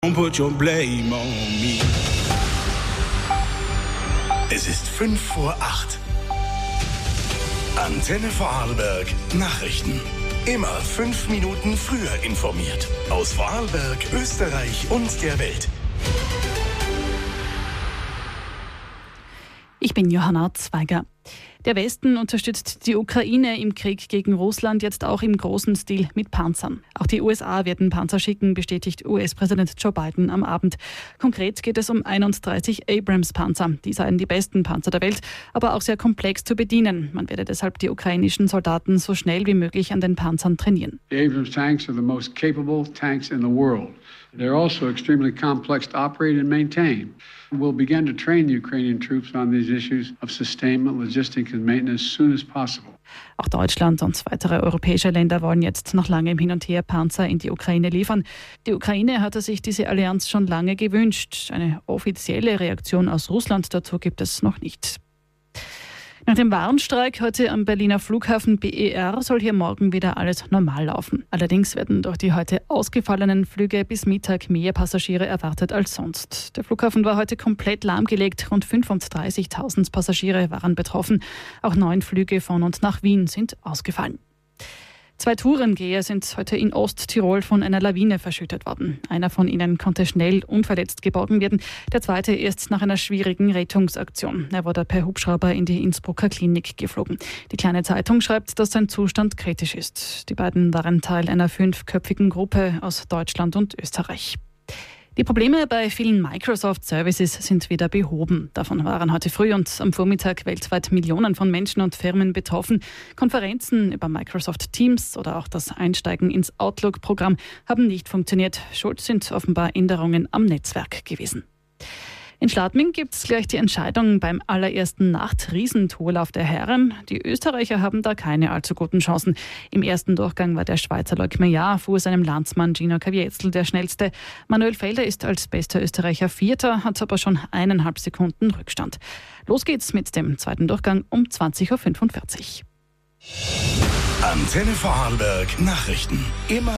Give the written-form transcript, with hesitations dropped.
Don't put your blame on me. Es ist 5:05. Antenne Vorarlberg Nachrichten. Immer 5 Minuten früher informiert. Aus Vorarlberg, Österreich und der Welt. Ich bin Johanna Zweiger. Der Westen unterstützt die Ukraine im Krieg gegen Russland jetzt auch im großen Stil mit Panzern. Auch die USA werden Panzer schicken, bestätigt US-Präsident Joe Biden am Abend. Konkret geht es um 31 Abrams-Panzer. Die seien die besten Panzer der Welt, aber auch sehr komplex zu bedienen. Man werde deshalb die ukrainischen Soldaten so schnell wie möglich an den Panzern trainieren. The Abrams tanks are the most capable tanks in the world. They're also extremely complex to operate and maintain. We'll begin to train the Ukrainian troops on these issues of sustainment, logistics and maintenance as soon as possible. Auch Deutschland und weitere europäische Länder wollen jetzt nach langem Hin und Her Panzer in die Ukraine liefern. Die Ukraine hatte sich diese Allianz schon lange gewünscht. Eine offizielle Reaktion aus Russland dazu gibt es noch nicht. Nach dem Warnstreik heute am Berliner Flughafen BER soll hier morgen wieder alles normal laufen. Allerdings werden durch die heute ausgefallenen Flüge bis Mittag mehr Passagiere erwartet als sonst. Der Flughafen war heute komplett lahmgelegt. Rund 35.000 Passagiere waren betroffen. Auch 9 Flüge von und nach Wien sind ausgefallen. 2 Tourengeher sind heute in Osttirol von einer Lawine verschüttet worden. Einer von ihnen konnte schnell unverletzt geborgen werden. Der zweite erst nach einer schwierigen Rettungsaktion. Er wurde per Hubschrauber in die Innsbrucker Klinik geflogen. Die Kleine Zeitung schreibt, dass sein Zustand kritisch ist. Die beiden waren Teil einer 5-köpfigen Gruppe aus Deutschland und Österreich. Die Probleme bei vielen Microsoft-Services sind wieder behoben. Davon waren heute früh und am Vormittag weltweit Millionen von Menschen und Firmen betroffen. Konferenzen über Microsoft Teams oder auch das Einsteigen ins Outlook-Programm haben nicht funktioniert. Schuld sind offenbar Änderungen am Netzwerk gewesen. In Schladming gibt es gleich die Entscheidung beim allerersten Nacht-Riesentourlauf der Herren. Die Österreicher haben da keine allzu guten Chancen. Im ersten Durchgang war der Schweizer Loic Meillard vor seinem Landsmann Gino Caviezel der schnellste. Manuel Felder ist als bester Österreicher Vierter, hat aber schon 1,5 Sekunden Rückstand. Los geht's mit dem zweiten Durchgang um 20:45 Uhr. Antenne Vorarlberg Nachrichten. Immer